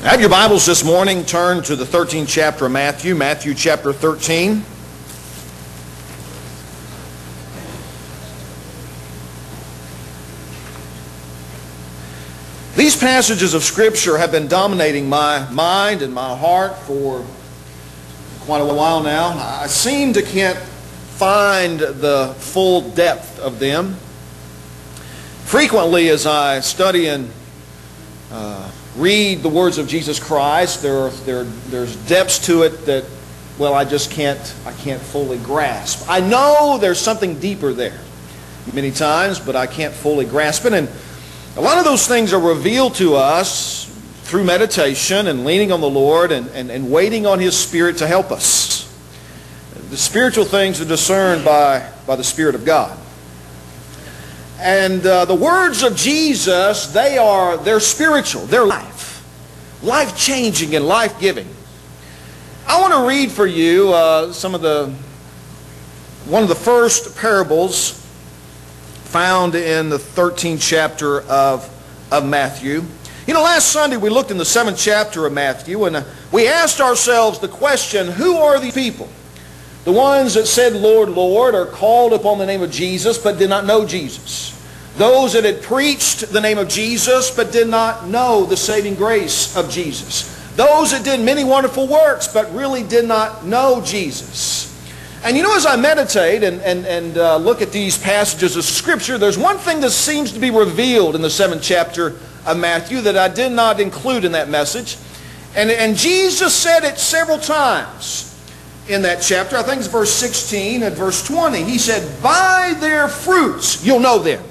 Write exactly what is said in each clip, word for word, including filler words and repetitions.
Have your Bibles this morning. Turn to the thirteenth chapter of Matthew, Matthew chapter thirteen. These passages of Scripture have been dominating my mind and my heart for quite a while now. I seem to can't find the full depth of them. Frequently, as I study and uh, read the words of Jesus Christ, there are, there there's depths to it that, well, I just can't I can't fully grasp. I know there's something deeper there many times, but I can't fully grasp it. And a lot of those things are revealed to us through meditation and leaning on the Lord and, and, and waiting on His Spirit to help us. The spiritual things are discerned by, by the Spirit of God. And uh, the words of Jesus, they are, they're spiritual. They're life. Life-changing and life-giving. I want to read for you uh, some of the, one of the first parables found in the thirteenth chapter of, of Matthew. You know, last Sunday we looked in the seventh chapter of Matthew, and uh, we asked ourselves the question, who are these people? The ones that said, Lord, Lord, or called upon the name of Jesus, but did not know Jesus. Those that had preached the name of Jesus, but did not know the saving grace of Jesus. Those that did many wonderful works, but really did not know Jesus. And you know, as I meditate and, and, and uh, look at these passages of Scripture, there's one thing that seems to be revealed in the seventh chapter of Matthew that I did not include in that message. And, and Jesus said it several times in that chapter. I think it's verse sixteen and verse twenty. He said, by their fruits you'll know them.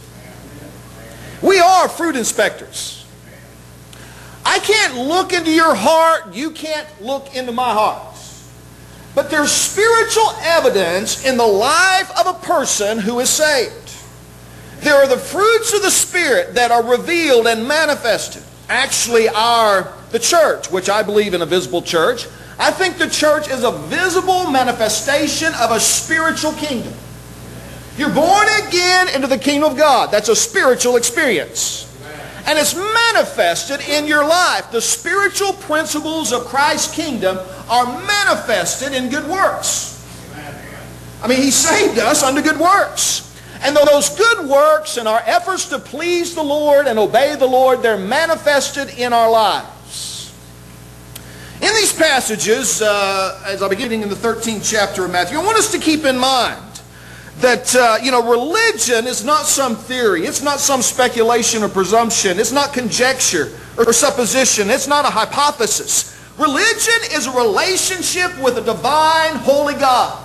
We are fruit inspectors. I can't look into your heart. You can't look into my heart. But there's spiritual evidence in the life of a person who is saved. There are the fruits of the Spirit that are revealed and manifested. Actually, our the church, which I believe in a visible church, I think the church is a visible manifestation of a spiritual kingdom. You're born again into the kingdom of God. That's a spiritual experience. And it's manifested in your life. The spiritual principles of Christ's kingdom are manifested in good works. I mean, He saved us unto good works. And those good works and our efforts to please the Lord and obey the Lord, they're manifested in our lives. In these passages, uh, as I'll be getting in the thirteenth chapter of Matthew, I want us to keep in mind that, uh, you know, religion is not some theory. It's not some speculation or presumption. It's not conjecture or supposition. It's not a hypothesis. Religion is a relationship with a divine, holy God.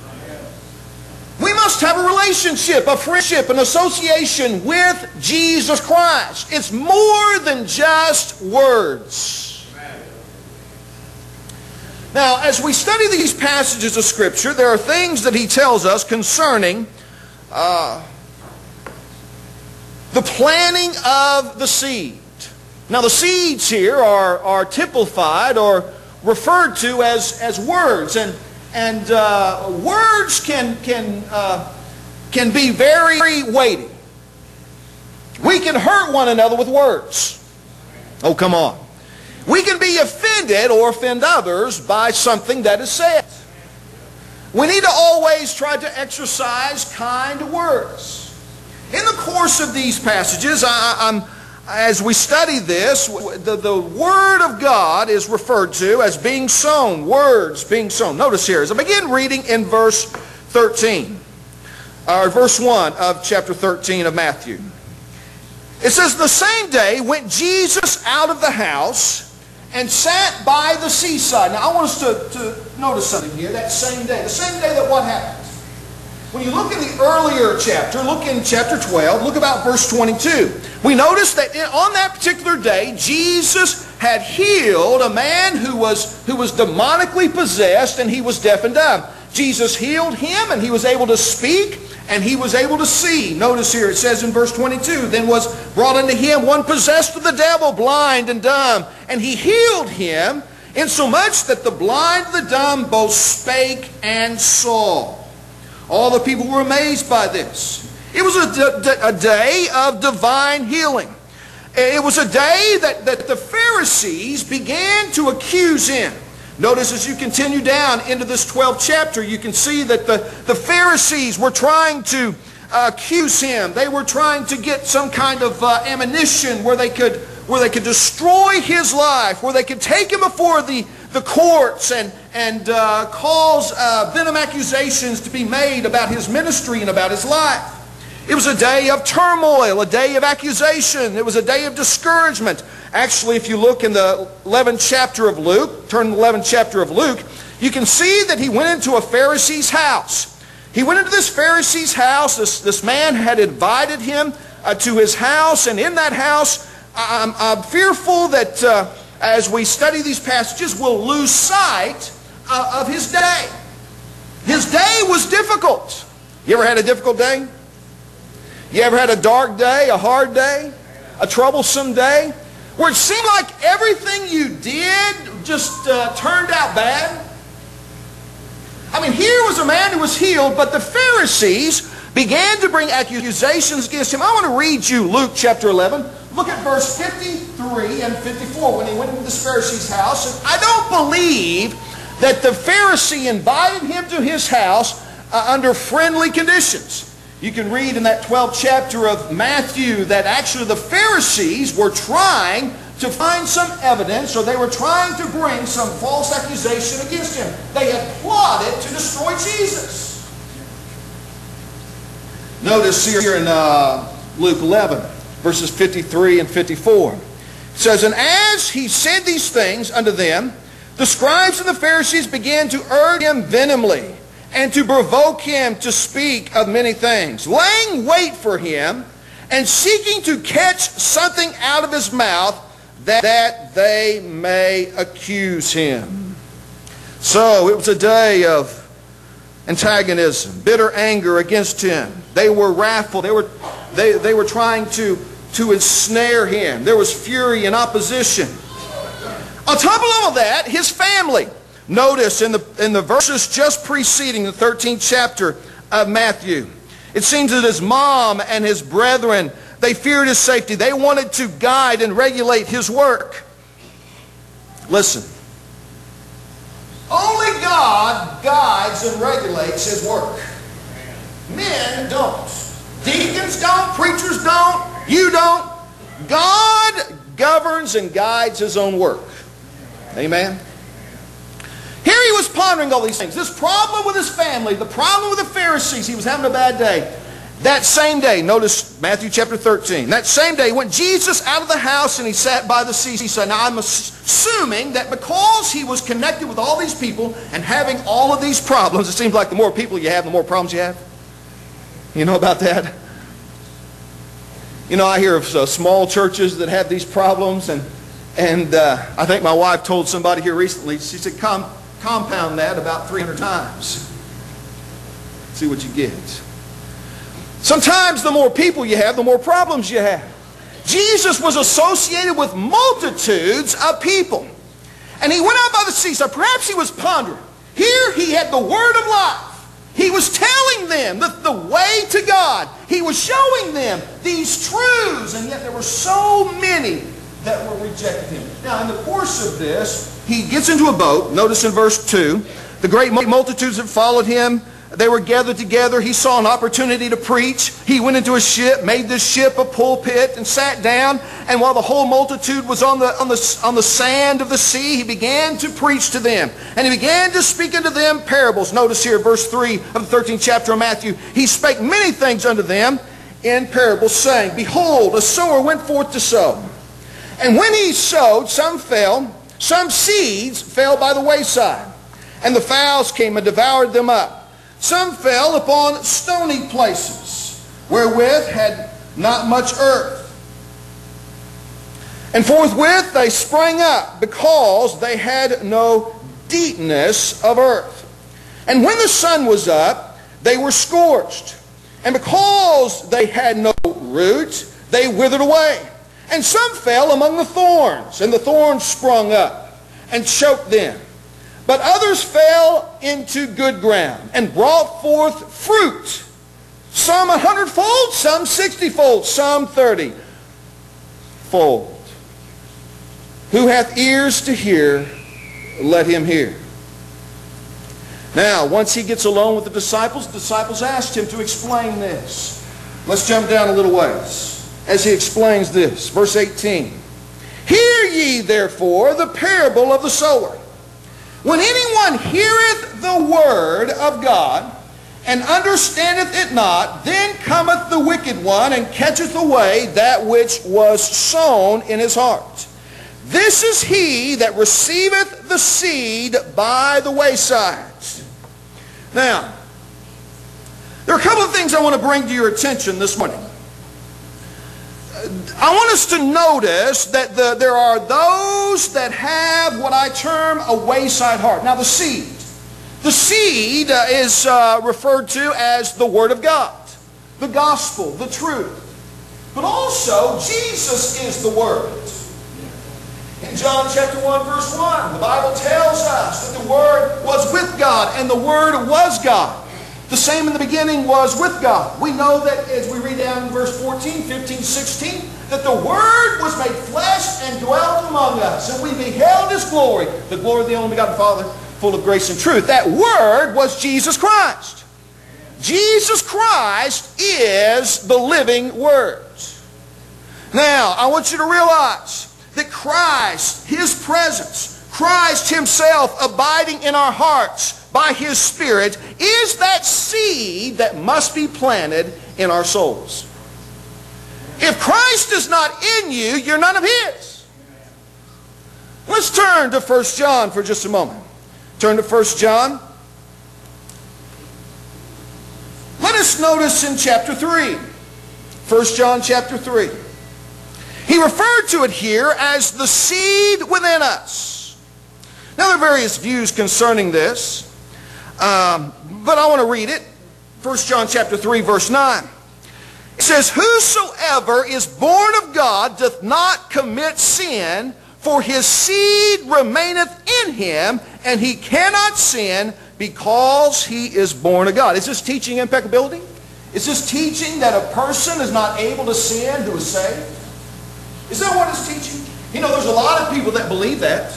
We must have a relationship, a friendship, an association with Jesus Christ. It's more than just words. Now, as we study these passages of Scripture, there are things that He tells us concerning uh, the planting of the seed. Now, the seeds here are, are typified or referred to as, as words. And, and uh, words can, can, uh, can be very weighty. We can hurt one another with words. Oh, come on. We can be offended or offend others by something that is said. We need to always try to exercise kind words. In the course of these passages, I, I'm, as we study this, the, the Word of God is referred to as being sown, words being sown. Notice here, as I begin reading in verse thirteen, or verse one of chapter thirteen of Matthew. It says, the same day went Jesus out of the house and sat by the seaside. Now, I want us to, to notice something here. That same day. The same day that what happened? When you look in the earlier chapter, look in chapter twelve, look about verse twenty-two. We notice that on that particular day, Jesus had healed a man who was, who was demonically possessed, and he was deaf and dumb. Jesus healed him, and he was able to speak, and he was able to see. Notice here, it says in verse twenty-two, then was brought unto him one possessed of the devil, blind and dumb, and he healed him, insomuch that the blind and the dumb both spake and saw. All the people were amazed by this. It was a, a day of divine healing. It was a day that, that the Pharisees began to accuse him. Notice as you continue down into this twelfth chapter, you can see that the, the Pharisees were trying to uh, accuse him. They were trying to get some kind of uh, ammunition where they could where they could destroy his life, where they could take him before the, the courts and, and uh, cause uh, venom accusations to be made about his ministry and about his life. It was a day of turmoil, a day of accusation. It was a day of discouragement. Actually, if you look in the eleventh chapter of Luke, turn to the eleventh chapter of Luke, you can see that he went into a Pharisee's house. He went into this Pharisee's house. This, this man had invited him uh, to his house, and in that house, I'm, I'm fearful that uh, as we study these passages, we'll lose sight uh, of his day. His day was difficult. You ever had a difficult day? You ever had a dark day, a hard day, a troublesome day, where it seemed like everything you did just uh, turned out bad? I mean, here was a man who was healed, but the Pharisees began to bring accusations against him. I want to read you Luke chapter eleven. Look at verse fifty-three and fifty-four when he went into this Pharisee's house. And I don't believe that the Pharisee invited him to his house uh, under friendly conditions. You can read in that twelfth chapter of Matthew that actually the Pharisees were trying to find some evidence, or they were trying to bring some false accusation against him. They had plotted to destroy Jesus. Notice here in uh, Luke eleven, verses fifty-three and fifty-four. It says, "And as he said these things unto them, the scribes and the Pharisees began to urge him vehemently, and to provoke him to speak of many things, laying wait for him, and seeking to catch something out of his mouth, that, that they may accuse him." So it was a day of antagonism, bitter anger against him. They were wrathful. They were, they, they were trying to, to ensnare him. There was fury and opposition. On top of all of that, his family. Notice in the, in the verses just preceding the thirteenth chapter of Matthew, it seems that his mom and his brethren, they feared his safety. They wanted to guide and regulate his work. Listen, only God guides and regulates his work. Men don't. Deacons don't. Preachers don't. You don't. God governs and guides his own work. Amen. Here he was pondering all these things. This problem with his family, the problem with the Pharisees, he was having a bad day. That same day, notice Matthew chapter thirteen, that same day went Jesus out of the house and he sat by the seaside. Now I'm assuming that because he was connected with all these people and having all of these problems, it seems like the more people you have, the more problems you have. You know about that? You know, I hear of uh, small churches that have these problems, and, and uh, I think my wife told somebody here recently, she said, come compound that about three hundred times. See what you get. Sometimes the more people you have, the more problems you have. Jesus was associated with multitudes of people. And he went out by the seaside. Perhaps he was pondering. Here he had the word of life. He was telling them the, the way to God. He was showing them these truths. And yet there were so many that were rejecting him. Now in the course of this, he gets into a boat. Notice in verse two, the great multitudes that followed him, they were gathered together. He saw an opportunity to preach. He went into a ship, made this ship a pulpit, and sat down. And while the whole multitude was on the, on the, on the sand of the sea, he began to preach to them. And he began to speak unto them parables. Notice here, verse three of the thirteenth chapter of Matthew. He spake many things unto them in parables, saying, Behold, a sower went forth to sow. And when he sowed, some fell, some seeds fell by the wayside. And the fowls came and devoured them up. Some fell upon stony places, wherewith had not much earth. And forthwith they sprang up, because they had no deepness of earth. And when the sun was up, they were scorched. And because they had no root, they withered away. And some fell among the thorns, and the thorns sprung up and choked them. But others fell into good ground and brought forth fruit, some a hundredfold, some sixtyfold, some thirty. fold. Who hath ears to hear, let him hear. Now, once he gets alone with the disciples, the disciples asked him to explain this. Let's jump down a little ways as he explains this. Verse eighteen. Hear ye therefore the parable of the sower. When anyone heareth the word of God, and understandeth it not, then cometh the wicked one, and catcheth away that which was sown in his heart. This is he that receiveth the seed by the wayside. Now, there are a couple of things I want to bring to your attention this morning. I want us to notice that the, there are those that have what I term a wayside heart. Now, the seed. The seed uh, is uh, referred to as the Word of God, the gospel, the truth. But also, Jesus is the Word. In John chapter one, verse one, the Bible tells us that the Word was with God, and the Word was God. The same in the beginning was with God. We know that as we read down in verse fourteen, fifteen, sixteen, that the Word was made flesh and dwelt among us, and we beheld His glory, the glory of the only begotten Father, full of grace and truth. That Word was Jesus Christ. Jesus Christ is the living Word. Now, I want you to realize that Christ, His presence, Christ Himself abiding in our hearts by His Spirit is that seed that must be planted in our souls. If Christ is not in you, you're none of His. Let's turn to First John for just a moment. Turn to First John. Let us notice in chapter three. First John chapter three. He referred to it here as the seed within us. Now there are various views concerning this, um, but I want to read it. First John chapter three, verse nine. It says, whosoever is born of God doth not commit sin, for his seed remaineth in him, and he cannot sin because he is born of God. Is this teaching impeccability? Is this teaching that a person is not able to sin who is saved? Is that what it's teaching? You know, there's a lot of people that believe that.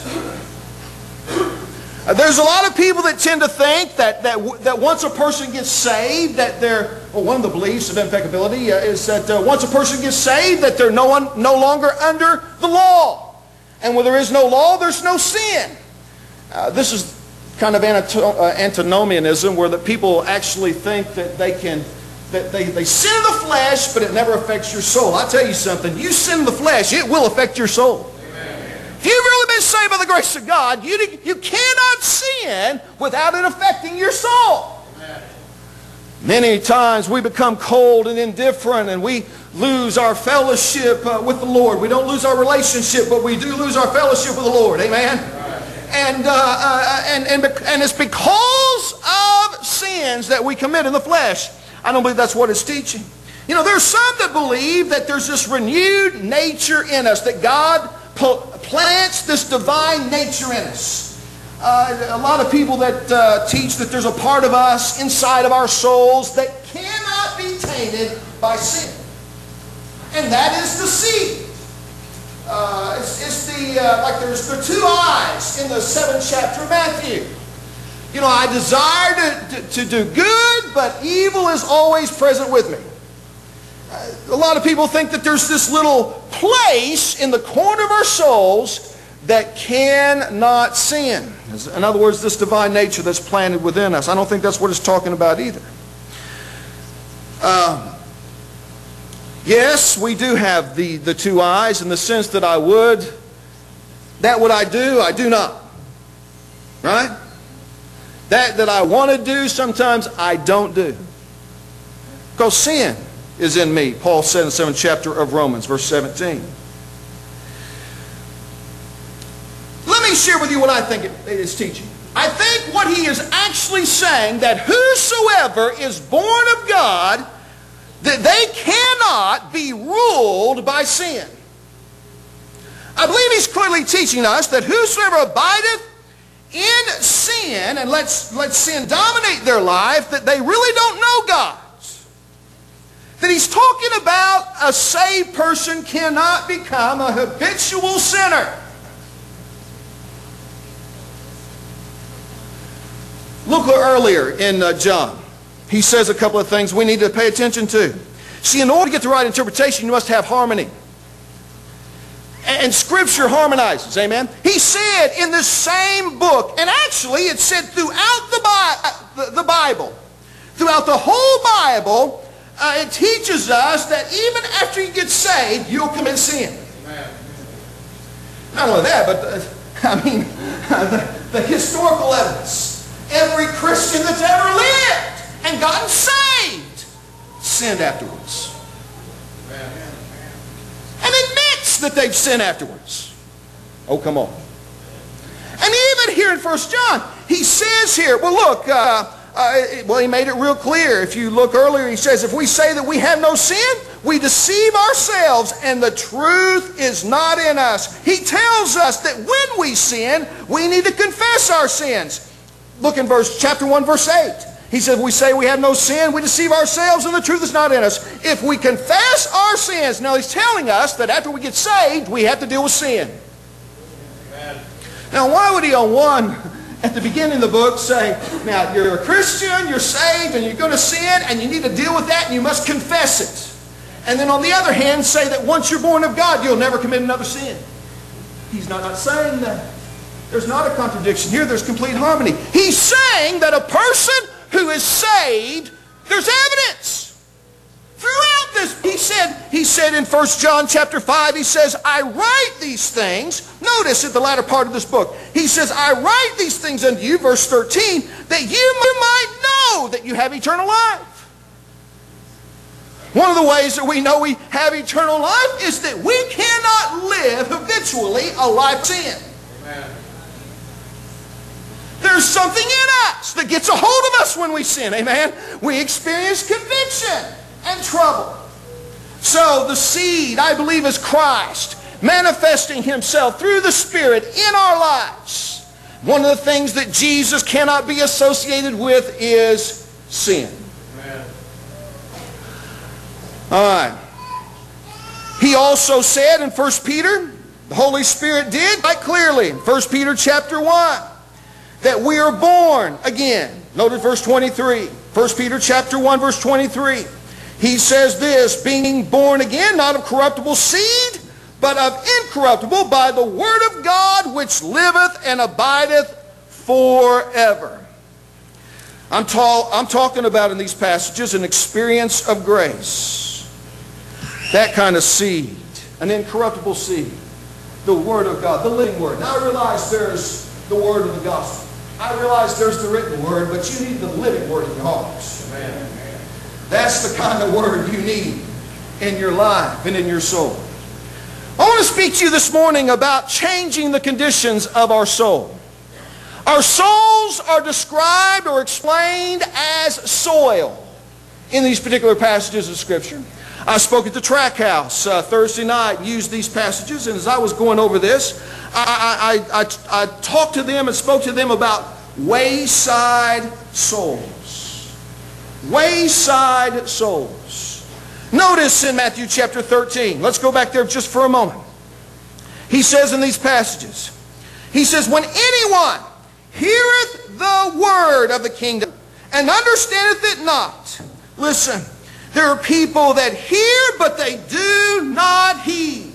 Uh, there's a lot of people that tend to think that, that, that once a person gets saved, that they're, well, one of the beliefs of impeccability uh, is that uh, once a person gets saved, that they're no, one, no longer under the law. And where there is no law, there's no sin. Uh, this is kind of uh, antinomianism, where the people actually think that they can That they, they sin in the flesh, but it never affects your soul. I'll tell you something. You sin in the flesh, it will affect your soul. Amen. If you've really been saved by the grace of God, you, you cannot sin without it affecting your soul. Amen. Many times we become cold and indifferent, and we lose our fellowship uh, with the Lord. We don't lose our relationship, but we do lose our fellowship with the Lord. Amen? Right. And, uh, uh, and, and, and it's because of sins that we commit in the flesh. I don't believe that's what it's teaching. You know, there's some that believe that there's this renewed nature in us, that God plants this divine nature in us. Uh, a lot of people that uh, teach that there's a part of us inside of our souls that cannot be tainted by sin. And that is the seed. Uh, it's, it's the, uh, like there's the two eyes in the seventh chapter of Matthew. You know, I desire to, to, to do good, but evil is always present with me. Uh, a lot of people think that there's this little place in the corner of our souls that cannot sin. In other words, this divine nature that's planted within us. I don't think that's what it's talking about either. Um, yes, we do have the, the two eyes in the sense that I would, that what I do, I do not. Right? That that I want to do, sometimes I don't do. Because sin is in me, Paul said in the seventh chapter of Romans, verse seventeen. Let me share with you what I think it is teaching. I think what he is actually saying, that whosoever is born of God, that they cannot be ruled by sin. I believe he's clearly teaching us that whosoever abideth in sin, and lets, let sin dominate their life, that they really don't know God. that he's talking about a saved person cannot become a habitual sinner. Look earlier in uh, John. He says a couple of things we need to pay attention to. See, in order to get the right interpretation, you must have harmony. And Scripture harmonizes, amen? He said in the same book, and actually it said throughout the, Bi the Bible, throughout the whole Bible, uh, it teaches us that even after you get saved, you'll commit sin. Amen. Not only that, but the, I mean, the, the historical evidence. Every Christian that's ever lived and gotten saved sinned afterwards. Amen. And admits that they've sinned afterwards. Oh, come on. And even here in First John, he says here, well, look, uh, uh, well, he made it real clear. If you look earlier, he says, if we say that we have no sin, we deceive ourselves, and the truth is not in us. He tells us that when we sin, we need to confess our sins. Look in verse, chapter one, verse eight. He said, we say we have no sin, we deceive ourselves, and the truth is not in us. If we confess our sins, now he's telling us that after we get saved, we have to deal with sin. Amen. Now, why would he on one, at the beginning of the book, say, now, you're a Christian, you're saved, and you're going to sin, and you need to deal with that, and you must confess it. And then on the other hand, say that once you're born of God, you'll never commit another sin. He's not, not saying that. There's not a contradiction here. There's complete harmony. He's saying that a person who is saved, there's evidence throughout this. He said, he said in First John chapter five, he says, I write these things. Notice at the latter part of this book, he says, I write these things unto you, verse thirteen, that you might know that you have eternal life. One of the ways that we know we have eternal life is that we cannot live habitually a life of sin. Amen. There's something in us that gets a hold of us when we sin. Amen. We experience conviction and trouble. So the seed, I believe, is Christ manifesting himself through the Spirit in our lives. One of the things that Jesus cannot be associated with is sin. Amen. All right. He also said in First Peter, the Holy Spirit did quite clearly in First Peter chapter one, that we are born again. Notice verse twenty-three. First Peter chapter one, verse twenty-three. He says this, being born again, not of corruptible seed, but of incorruptible, by the word of God, which liveth and abideth forever. I'm, ta I'm talking about in these passages an experience of grace. That kind of seed, an incorruptible seed. The word of God, the living word. Now I realize there's the word of the gospel. I realize there's the written word, but you need the living word in your hearts. Amen. That's the kind of word you need in your life and in your soul. I want to speak to you this morning about changing the conditions of our soul. Our souls are described or explained as soil in these particular passages of Scripture. I spoke at the track house uh, Thursday night, used these passages, and as I was going over this, I, I, I, I talked to them and spoke to them about wayside souls. Wayside souls. Notice in Matthew chapter thirteen, let's go back there just for a moment. He says in these passages, he says, when anyone heareth the word of the kingdom and understandeth it not. Listen, there are people that hear, but they do not heed.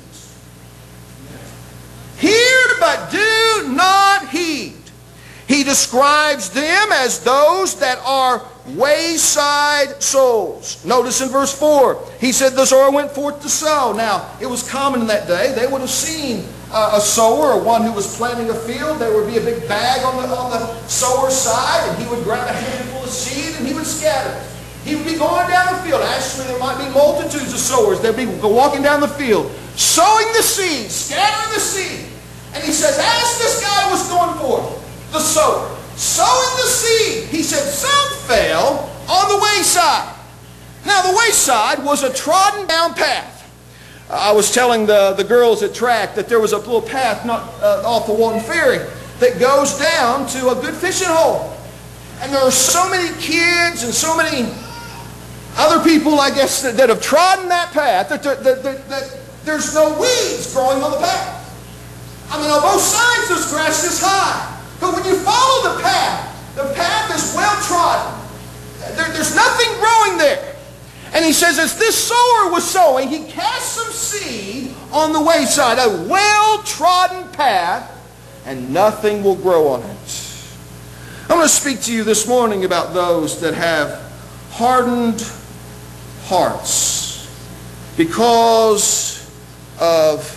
Hear, but do not heed. He describes them as those that are wayside souls. Notice in verse four, he said, the sower went forth to sow. Now, it was common in that day. They would have seen uh, a sower, or one who was planting a field. There would be a big bag on the, on the sower's side, and he would grab a handful of seed and he would scatter it. He would be going down the field. Actually, there might be multitudes of sowers. They'd be walking down the field, sowing the seed, scattering the seed. And he says, as this guy was going forth, the sower, sowing the seed, he said, some fell on the wayside. Now, the wayside was a trodden down path. I was telling the, the girls at track that there was a little path not uh, off the Walton Ferry that goes down to a good fishing hole. And there are so many kids and so many Other people, I guess, that, that have trodden that path, that, that, that, that, that there's no weeds growing on the path. I mean, on both sides this grass is high. But when you follow the path, the path is well trodden. There, there's nothing growing there. And he says, as this sower was sowing, he cast some seed on the wayside, a well-trodden path, and nothing will grow on it. I'm going to speak to you this morning about those that have hardened hearts because of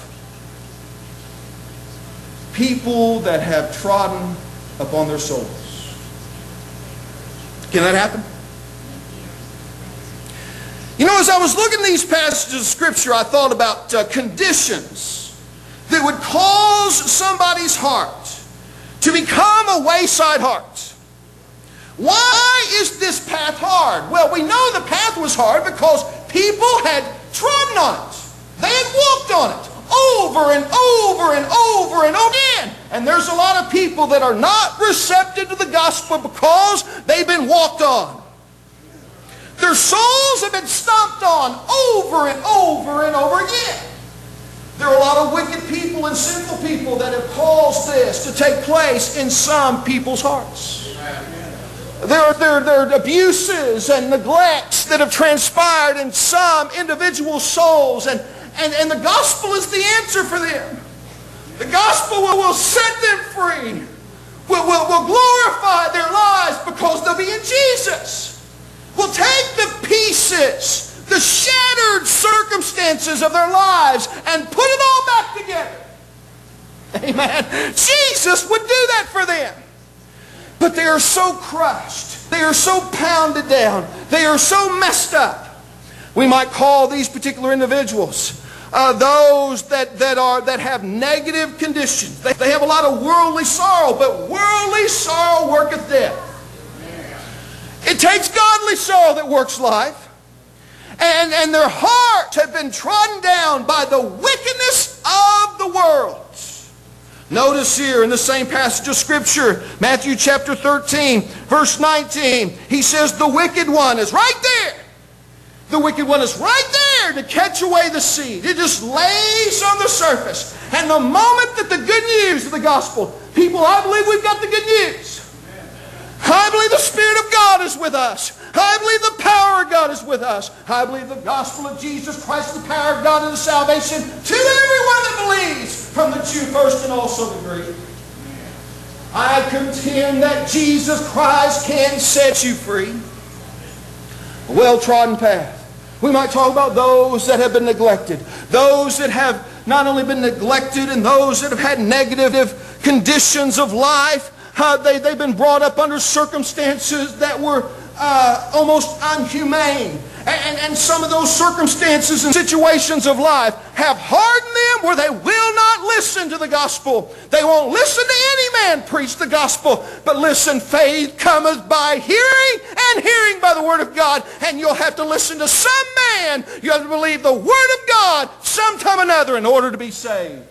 people that have trodden upon their souls. Can that happen? You know, as I was looking at these passages of Scripture, I thought about uh, conditions that would cause somebody's heart to become a wayside heart. Why is this path hard? Well, we know the path was hard because people had trodden on it. They had walked on it over and over and over and over again. And there's a lot of people that are not receptive to the gospel because they've been walked on. Their souls have been stomped on over and over and over again. There are a lot of wicked people and sinful people that have caused this to take place in some people's hearts. There are, there, there are abuses and neglects that have transpired in some individual souls, and, and, and the gospel is the answer for them. The gospel will, will set them free, will, will, will glorify their lives because they'll be in Jesus. Will take the pieces, the shattered circumstances of their lives, and put it all back together. Amen. Jesus would do that for them. But they are so crushed. They are so pounded down. They are so messed up. We might call these particular individuals uh, those that, that, are, that have negative conditions. They, they have a lot of worldly sorrow, but worldly sorrow worketh death. It takes godly sorrow that works life. And, and their hearts have been trodden down by the wickedness of the world. Notice here in the same passage of Scripture, Matthew chapter thirteen, verse nineteen, he says the wicked one is right there. The wicked one is right there to catch away the seed. It just lays on the surface. And the moment that the good news of the gospel, people, I believe we've got the good news. I believe the Spirit of God is with us. I believe the power of God is with us. I believe the gospel of Jesus Christ, the power of God, and the salvation to everyone that believes, from the Jew first and also the Greek. I contend that Jesus Christ can set you free. A well-trodden path. We might talk about those that have been neglected. Those that have not only been neglected, and those that have had negative conditions of life. Uh, they, they've been brought up under circumstances that were uh, almost unhumane. And, and, and some of those circumstances and situations of life have hardened them where they will not listen to the gospel. They won't listen to any man preach the gospel. But listen, faith cometh by hearing, and hearing by the word of God. And you'll have to listen to some man. You have to believe the word of God sometime or another in order to be saved.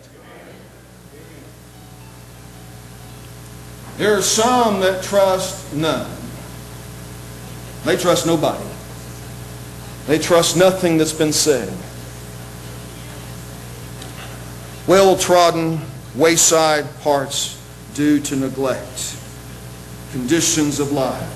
There are some that trust none. They trust nobody. They trust nothing that's been said. Well-trodden, wayside hearts due to neglect. Conditions of life.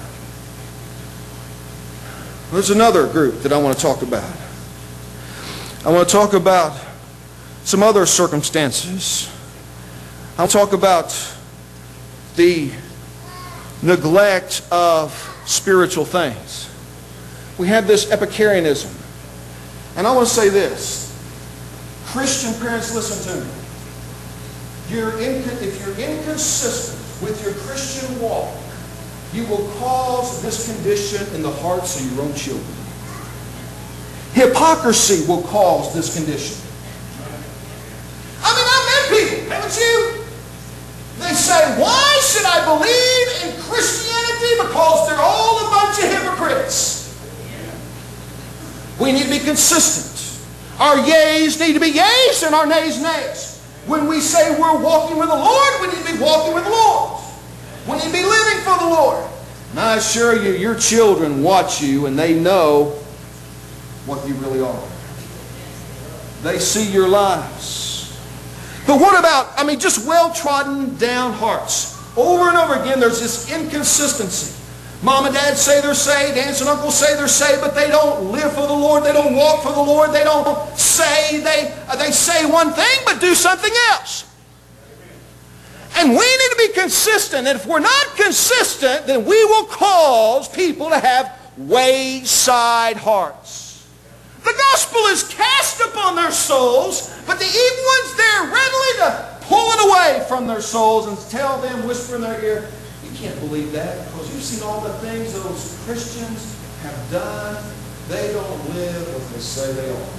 There's another group that I want to talk about. I want to talk about some other circumstances. I'll talk about the neglect of spiritual things. We have this Epicureanism. And I want to say this. Christian parents, listen to me. You're inc- if you're inconsistent with your Christian walk, you will cause this condition in the hearts of your own children. Hypocrisy will cause this condition. I mean, I've met people, haven't you? They say, why should I believe in Christianity? Because they're all a bunch of hypocrites. We need to be consistent. Our yays need to be yays and our nays nays. When we say we're walking with the Lord, we need to be walking with the Lord. We need to be living for the Lord. And I assure you, your children watch you and they know what you really are. They see your lives. But what about, I mean, just well-trodden down hearts? Over and over again, there's this inconsistency. Mom and dad say they're saved. Aunts and uncles say they're saved, but they don't live for the Lord. They don't walk for the Lord. They don't say, they, they say one thing, but do something else. And we need to be consistent. And if we're not consistent, then we will cause people to have wayside hearts. The gospel is cast upon their souls, but the evil ones there readily to pull it away from their souls and tell them, whisper in their ear, you can't believe that because you've seen all the things those Christians have done. They don't live what they say they are.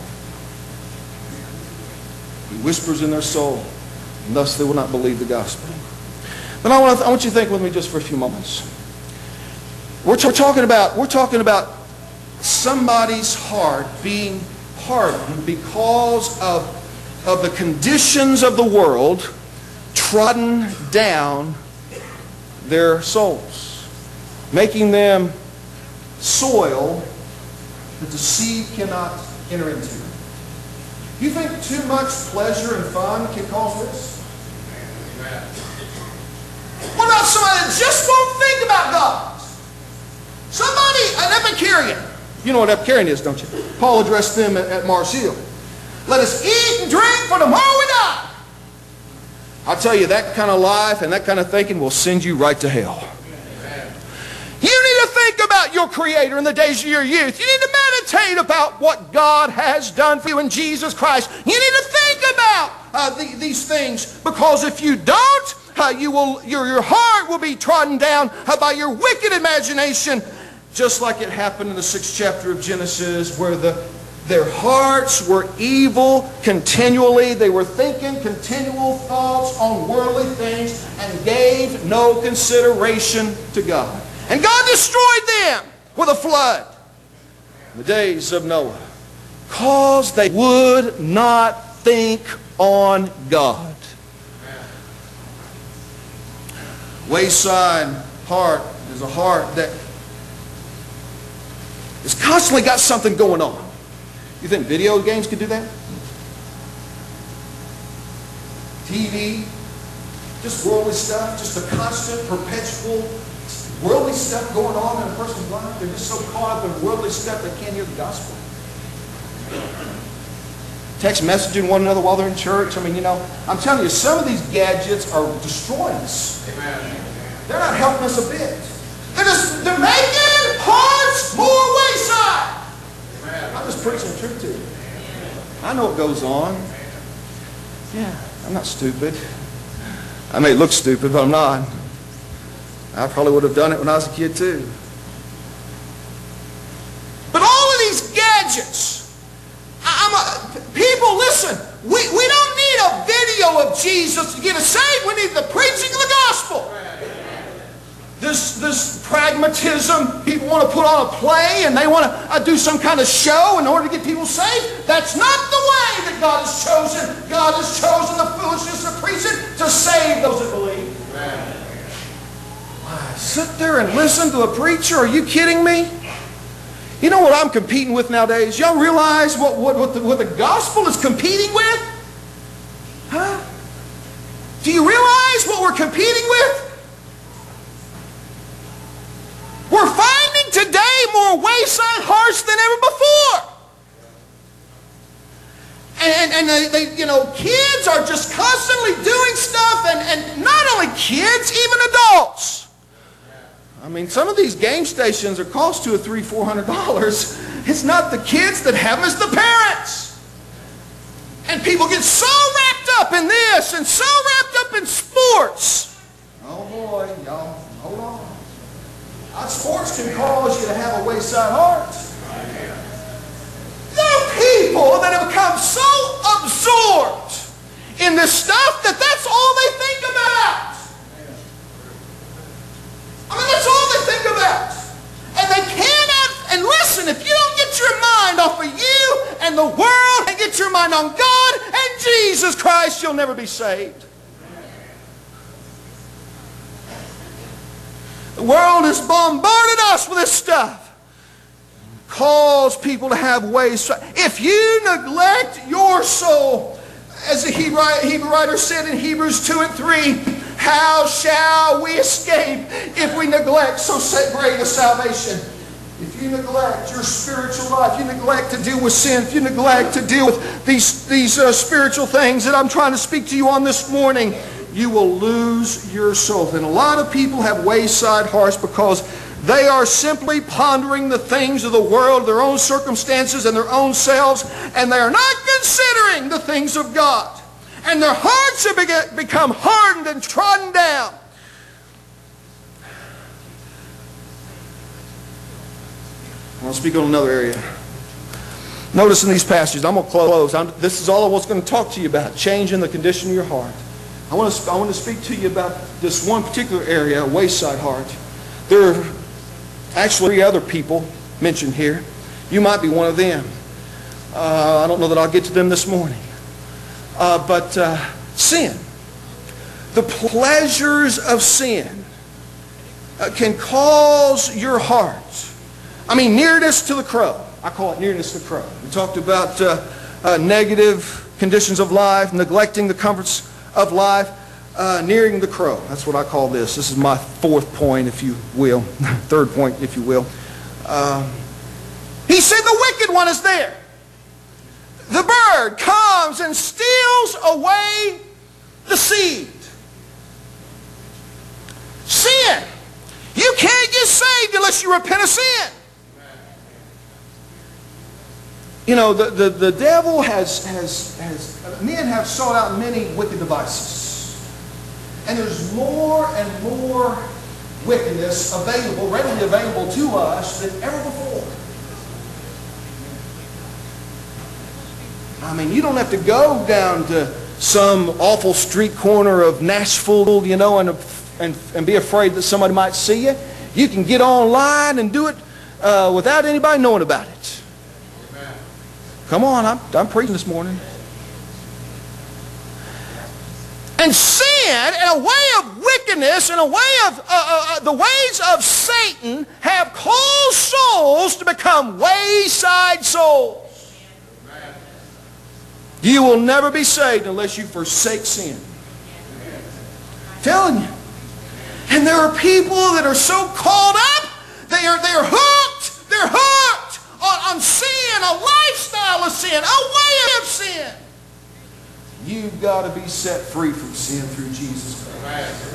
He whispers in their soul, and thus they will not believe the gospel. But I want, to, I want you to think with me just for a few moments. We're, we're talking about we're talking about somebody's heart being hardened because of, of the conditions of the world trodden down their souls, making them soil that the seed cannot enter into. You think too much pleasure and fun can cause this? Amen. What about somebody that just won't think about God? Somebody, an Epicurean. You know what Epicurean is, don't you? Paul addressed them at, at Mars Hill. Let us eat and drink, for tomorrow we die. I'll tell you, that kind of life and that kind of thinking will send you right to hell. Amen. You need to think about your Creator in the days of your youth. You need to meditate about what God has done for you in Jesus Christ. You need to think about uh, the, these things, because if you don't, uh, you will, your, your heart will be trodden down uh, by your wicked imagination, just like it happened in the sixth chapter of Genesis, where the Their hearts were evil continually. They were thinking continual thoughts on worldly things and gave no consideration to God. And God destroyed them with a flood in the days of Noah, because they would not think on God. Wayside heart is a heart that has constantly got something going on. You think video games could do that? T V, just worldly stuff, just a constant, perpetual, worldly stuff going on in a person's life. They're just so caught up in worldly stuff they can't hear the gospel. Text messaging one another while they're in church. I mean, you know, I'm telling you, some of these gadgets are destroying us. Amen. They're not helping us a bit. They're just, they're making hearts more wayside. I'm just preaching the truth to you. I know what goes on. Yeah, I'm not stupid. I may look stupid, but I'm not. I probably would have done it when I was a kid too. But all of these gadgets, I'm a, people, listen, we, we don't need a video of Jesus to get us saved. We need the preaching of the gospel. This, this pragmatism, people want to put on a play and they want to uh, do some kind of show in order to get people saved. That's not the way that God has chosen. God has chosen the foolishness of preaching to save those that believe. Amen. Why, sit there and listen to a preacher? Are you kidding me? You know what I'm competing with nowadays? Y'all realize what, what, what, the, what the gospel is competing with? Huh? Do you realize what we're competing with? We're finding today more wayside hearts than ever before. And, and they, they, you know, kids are just constantly doing stuff, and, and not only kids, even adults. I mean, some of these game stations are cost two or three, four hundred dollars. It's not the kids that have them, it's the parents. And people get so wrapped up in this and so wrapped up in sports. Oh boy, y'all, hold on. Sports can cause you to have a wayside heart. There are people that have become so absorbed in this stuff that that's all they think about. I mean, that's all they think about. And they cannot, and listen, if you don't get your mind off of you and the world and get your mind on God and Jesus Christ, you'll never be saved. The world has bombarded us with this stuff. cause people to have wayside. If you neglect your soul, as the Hebrew, Hebrew writer said in Hebrews two and three, how shall we escape if we neglect so great a salvation? If you neglect your spiritual life, you neglect to deal with sin, if you neglect to deal with these, these uh, spiritual things that I'm trying to speak to you on this morning, you will lose your soul. And a lot of people have wayside hearts because they are simply pondering the things of the world, their own circumstances and their own selves, and they are not considering the things of God. And their hearts have become hardened and trodden down. I'll speak on another area. Notice in these passages, I'm going to close. I'm, this is all I was going to talk to you about, changing the condition of your heart. I want to, I want to speak to you about this one particular area, a wayside heart. There are actually three other people mentioned here. You might be one of them. Uh, I don't know that I'll get to them this morning. Uh, but uh, sin. The pleasures of sin uh, can cause your heart. I mean, nearness to the crow. I call it nearness to the crow. We talked about uh, uh, negative conditions of life, neglecting the comforts of life, uh, nearing the crow. That's what I call this. This is my fourth point, if you will. Third point, if you will. Uh, he said the wicked one is there. The bird comes and steals away the seed. Sin. You can't get saved unless you repent of sin. You know, the, the, the devil has, has, has, men have sought out many wicked devices. And there's more and more wickedness available, readily available to us than ever before. I mean, you don't have to go down to some awful street corner of Nashville, you know, and, and, and be afraid that somebody might see you. You can get online and do it uh, without anybody knowing about it. Come on, I'm, I'm preaching this morning. And sin, and a way of wickedness, and a way of, uh, uh, the ways of Satan have caused souls to become wayside souls. You will never be saved unless you forsake sin. I'm telling you. And there are people that are so caught up, they are, they are hooked, they're hooked. On, on sin, a lifestyle of sin, a way of sin. You've got to be set free from sin through Jesus Christ.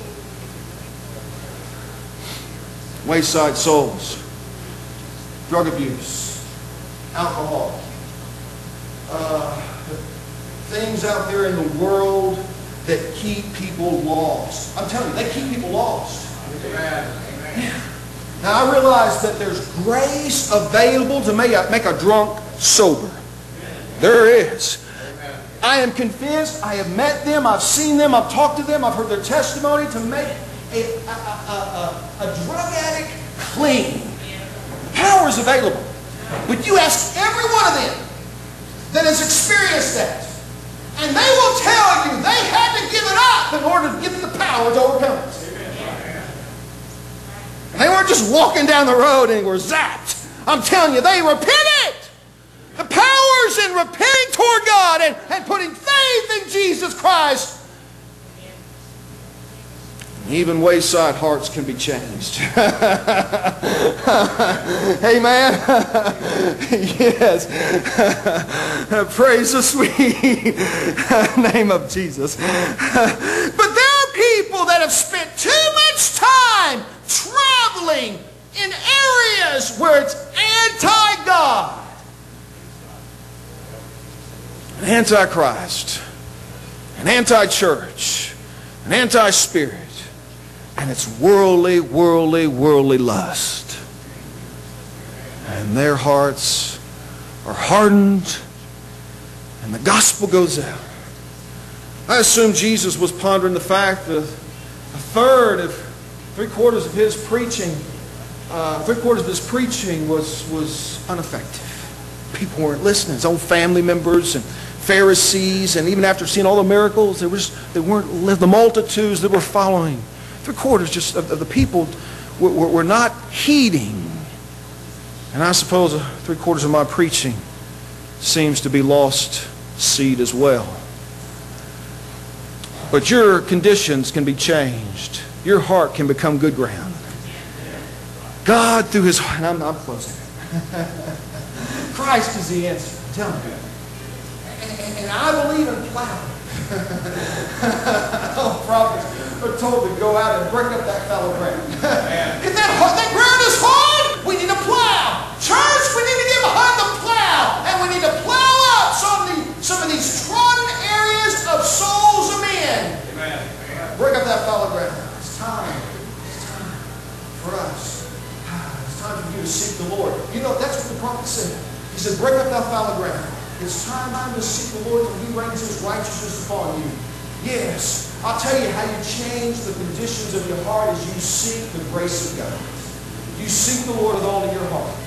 Wayside souls, drug abuse, alcohol, uh, things out there in the world that keep people lost. I'm telling you, they keep people lost. Amen. Yeah. Now I realize that there's grace available to make a, make a drunk sober. There is. I am convinced. I have met them. I've seen them. I've talked to them. I've heard their testimony to make a, a, a, a, a drug addict clean. Power is available. But you ask every one of them that has experienced that, and they will tell you they had to give it up in order to give them the power to overcome it. They weren't just walking down the road and were zapped. I'm telling you, they repented. The power is in repenting toward God and, and putting faith in Jesus Christ. Even wayside hearts can be changed. Amen. Yes. Praise the sweet name of Jesus. But there are people that have spent too much time traveling in areas where it's anti-God, an anti-Christ, an anti-church, an anti-spirit, and it's worldly, worldly, worldly lust. And their hearts are hardened, and the gospel goes out. I assume Jesus was pondering the fact that a third of Three quarters of his preaching, uh, three quarters of his preaching was, was ineffective. People weren't listening. His own family members and Pharisees, and even after seeing all the miracles, they, were just, they weren't the multitudes that were following. Three quarters just of, of the people were, were, were not heeding. And I suppose three quarters of my preaching seems to be lost seed as well. But your conditions can be changed. Your heart can become good ground. God through His heart, and I'm, I'm closing. Christ is the answer. I'm telling you. And, and, and I believe in plowing. Oh, prophets are told to go out and break up that fallow ground. If that, that ground is hard, we need to plow. Church, we need to get behind the plow. And we need to plow up some of, the, some of these trodden areas of souls of men. Amen. Break up that fallow ground. It's time. It's time for us. It's time for you to seek the Lord. You know, that's what the prophet said. He said, break up that fallow ground. It's time I'm to seek the Lord and He rains His righteousness upon you. Yes, I'll tell you how you change the conditions of your heart as you seek the grace of God. You seek the Lord with all of your heart.